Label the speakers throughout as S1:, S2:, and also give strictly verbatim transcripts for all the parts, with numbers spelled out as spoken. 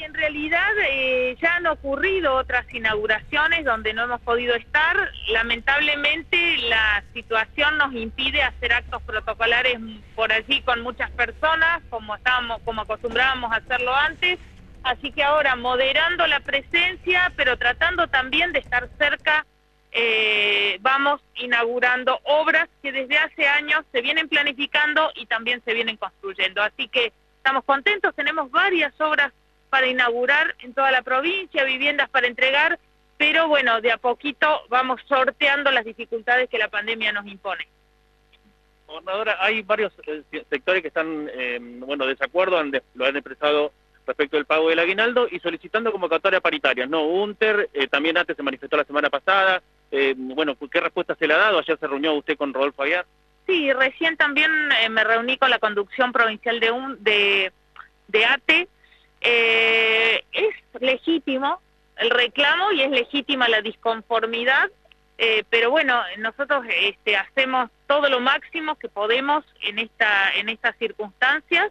S1: en realidad eh, ya han ocurrido otras inauguraciones donde no hemos podido estar. Lamentablemente la situación nos impide hacer actos protocolares por allí con muchas personas, como estábamos, como acostumbrábamos a hacerlo antes. Así que ahora moderando la presencia, pero tratando también de estar cerca, eh, vamos inaugurando obras que desde hace años se vienen planificando y también se vienen construyendo. Así que estamos contentos, tenemos varias obras para inaugurar en toda la provincia, viviendas para entregar, pero bueno, de a poquito vamos sorteando las dificultades que la pandemia nos impone.
S2: Gobernadora, hay varios eh, sectores que están, eh, bueno, desacuerdo, han de, lo han expresado respecto del pago del aguinaldo y solicitando convocatoria paritaria, ¿no? UNTER, eh, también antes se manifestó la semana pasada, eh, bueno, ¿qué respuesta se le ha dado? Ayer se reunió usted con Rodolfo Aguiar.
S1: Sí, recién también eh, me reuní con la conducción provincial de, un, de, de A T E. Eh, es legítimo el reclamo y es legítima la disconformidad, eh, pero bueno, nosotros este, hacemos todo lo máximo que podemos en esta en estas circunstancias.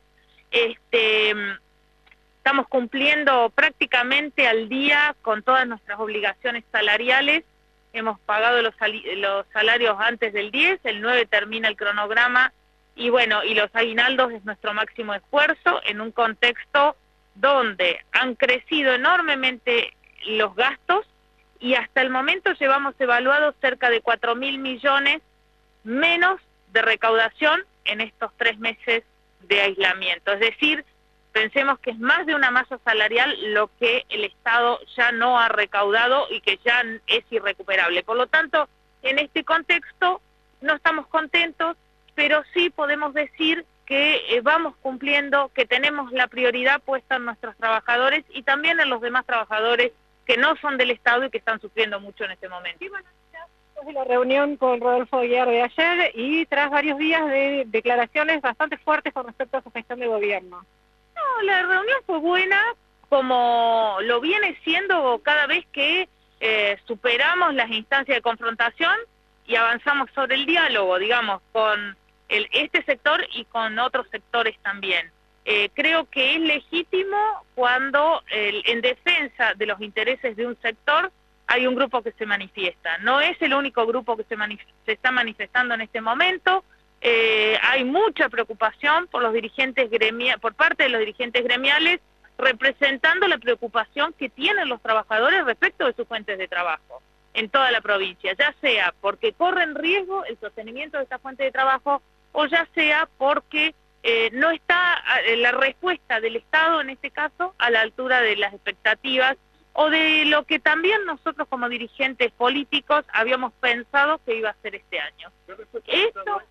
S1: Este, estamos cumpliendo prácticamente al día con todas nuestras obligaciones salariales. Hemos pagado los, los salarios antes del diez, el nueve termina el cronograma y bueno, y los aguinaldos es nuestro máximo esfuerzo en un contexto donde han crecido enormemente los gastos y hasta el momento llevamos evaluados cerca de cuatro mil millones menos de recaudación en estos tres meses de aislamiento. Es decir, pensemos que es más de una masa salarial lo que el Estado ya no ha recaudado y que ya es irrecuperable. Por lo tanto, en este contexto no estamos contentos, pero sí podemos decir que eh, vamos cumpliendo, que tenemos la prioridad puesta en nuestros trabajadores y también en los demás trabajadores que no son del Estado y que están sufriendo mucho en este momento.
S3: Sí, bueno, después de la reunión con Rodolfo Aguiar de ayer y tras varios días de declaraciones bastante fuertes con respecto a su gestión de gobierno.
S1: No, la reunión fue buena, como lo viene siendo cada vez que eh, superamos las instancias de confrontación y avanzamos sobre el diálogo, digamos, con el, este sector y con otros sectores también. Eh, creo que es legítimo cuando el, en defensa de los intereses de un sector hay un grupo que se manifiesta. No es el único grupo que se, se está manifestando en este momento. Eh, hay mucha preocupación por los dirigentes gremia, por parte de los dirigentes gremiales, representando la preocupación que tienen los trabajadores respecto de sus fuentes de trabajo en toda la provincia, ya sea porque corren riesgo el sostenimiento de esta fuente de trabajo o ya sea porque eh, no está eh, la respuesta del Estado, en este caso, a la altura de las expectativas o de lo que también nosotros como dirigentes políticos habíamos pensado que iba a ser este año. Esto,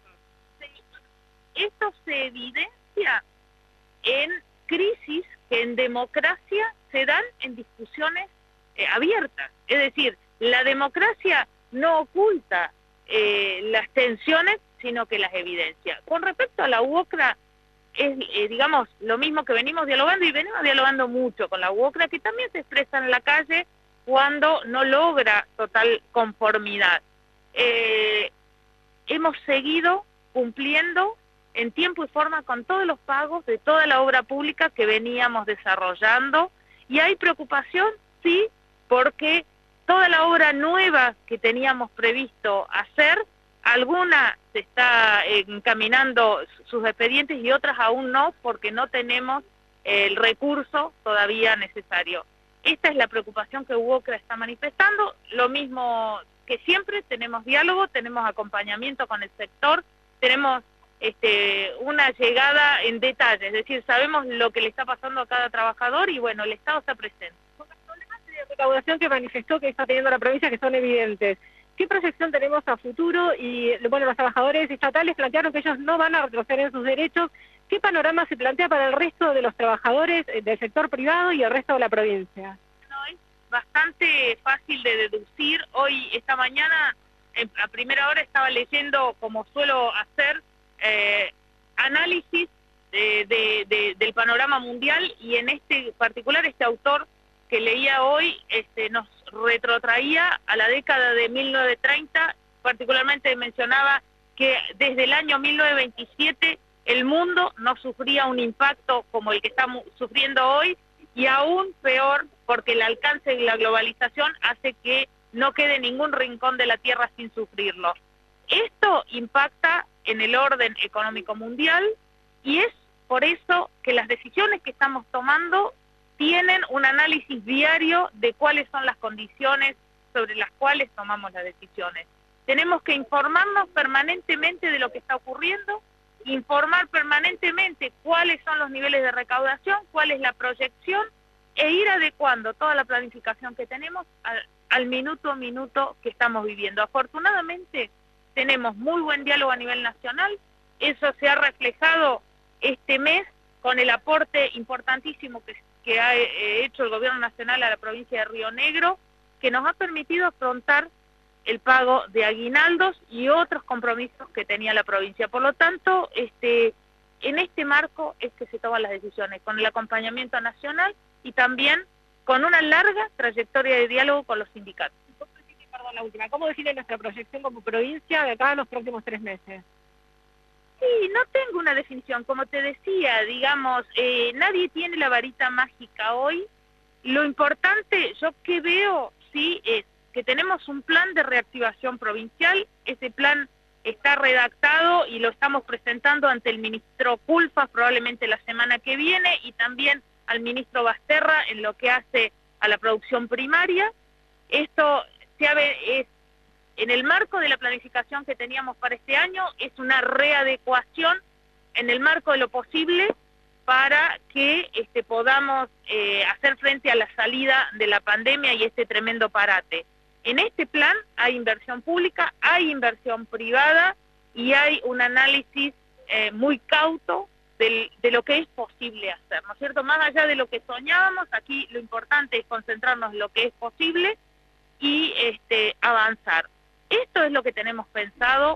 S1: esto se evidencia en crisis que en democracia se dan en discusiones eh, abiertas. Es decir, la democracia no oculta eh, las tensiones, sino que las evidencia. Con respecto a la UOCRA, es, eh, digamos, lo mismo que venimos dialogando, y venimos dialogando mucho con la UOCRA, que también se expresa en la calle cuando no logra total conformidad. Eh, hemos seguido cumpliendo en tiempo y forma con todos los pagos de toda la obra pública que veníamos desarrollando, y hay preocupación, sí, porque toda la obra nueva que teníamos previsto hacer, alguna se está encaminando sus expedientes y otras aún no, porque no tenemos el recurso todavía necesario. Esta es la preocupación que UOCRA está manifestando, lo mismo que siempre, tenemos diálogo, tenemos acompañamiento con el sector, tenemos este, una llegada en detalle, es decir, sabemos lo que le está pasando a cada trabajador y bueno, el Estado está presente.
S3: Con los problemas de recaudación que manifestó que está teniendo la provincia, que son evidentes, ¿qué proyección tenemos a futuro? Y bueno, los trabajadores estatales plantearon que ellos no van a retroceder en sus derechos. ¿Qué panorama se plantea para el resto de los trabajadores del sector privado y el resto de la provincia?
S1: No, es bastante fácil de deducir. Hoy, esta mañana, a primera hora estaba leyendo, como suelo hacer, eh, análisis de, de, de, del panorama mundial, y en este particular, este autor que leía hoy este, nos retrotraía a la década de mil novecientos treinta, particularmente mencionaba que desde el año mil novecientos veintisiete el mundo no sufría un impacto como el que estamos sufriendo hoy, y aún peor porque el alcance de la globalización hace que no quede ningún rincón de la Tierra sin sufrirlo. Esto impacta en el orden económico mundial y es por eso que las decisiones que estamos tomando tienen un análisis diario de cuáles son las condiciones sobre las cuales tomamos las decisiones. Tenemos que informarnos permanentemente de lo que está ocurriendo, informar permanentemente cuáles son los niveles de recaudación, cuál es la proyección, e ir adecuando toda la planificación que tenemos al, al minuto a minuto que estamos viviendo. Afortunadamente, tenemos muy buen diálogo a nivel nacional, eso se ha reflejado este mes con el aporte importantísimo que, que ha eh, hecho el Gobierno Nacional a la provincia de Río Negro, que nos ha permitido afrontar el pago de aguinaldos y otros compromisos que tenía la provincia. Por lo tanto, este, en este marco es que se toman las decisiones, con el acompañamiento nacional y también con una larga trayectoria de diálogo con los sindicatos.
S3: Perdón, la última. ¿Cómo define nuestra proyección como provincia de acá a los próximos tres meses?
S1: Sí, no tengo una definición. Como te decía, digamos, eh, nadie tiene la varita mágica hoy. Lo importante, yo que veo, sí, es que tenemos un plan de reactivación provincial. Ese plan está redactado y lo estamos presentando ante el ministro Culfas probablemente la semana que viene y también al ministro Basterra en lo que hace a la producción primaria. Esto se ha, es, en el marco de la planificación que teníamos para este año, es una readecuación en el marco de lo posible para que este, podamos eh, hacer frente a la salida de la pandemia y este tremendo parate. En este plan hay inversión pública, hay inversión privada y hay un análisis eh, muy cauto del, de lo que es posible hacer, ¿no es cierto? Más allá de lo que soñábamos, aquí lo importante es concentrarnos en lo que es posible y este, avanzar. Esto es lo que tenemos pensado.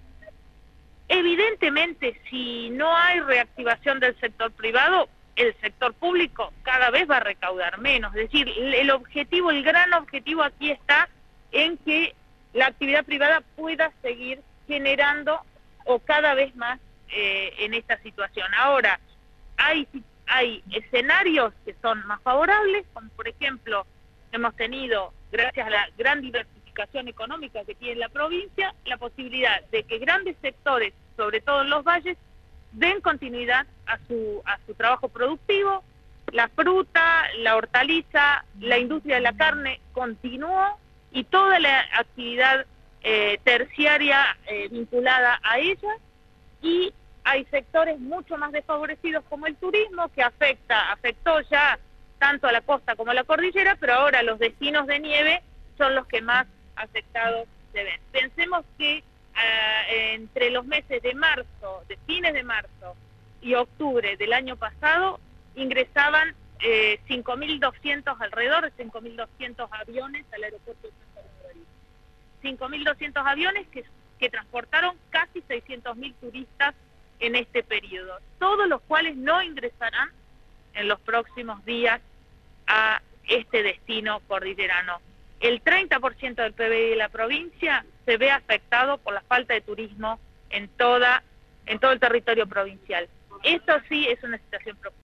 S1: Evidentemente, si no hay reactivación del sector privado, el sector público cada vez va a recaudar menos. Es decir, el objetivo, el gran objetivo aquí está en que la actividad privada pueda seguir generando o cada vez más eh, en esta situación. Ahora, hay, hay escenarios que son más favorables, como por ejemplo, hemos tenido, gracias a la gran diversificación económica que tiene la provincia, la posibilidad de que grandes sectores, sobre todo en los valles, den continuidad a su, a su trabajo productivo. La fruta, la hortaliza, la industria de la carne continuó y toda la actividad eh, terciaria eh, vinculada a ella, y hay sectores mucho más desfavorecidos como el turismo, que afecta, afectó ya tanto a la costa como a la cordillera, pero ahora los destinos de nieve son los que más afectados se ven. Pensemos que uh, entre los meses de marzo, de fines de marzo y octubre del año pasado, ingresaban eh, cinco mil doscientos, alrededor de cinco mil doscientos aviones al aeropuerto de Santa Margarita. cinco mil doscientos aviones que, que transportaron casi seiscientos mil turistas en este periodo, todos los cuales no ingresarán en los próximos días a este destino cordillerano. El treinta por ciento del P B I de la provincia se ve afectado por la falta de turismo en toda en todo el territorio provincial. Esto sí es una situación preocupante.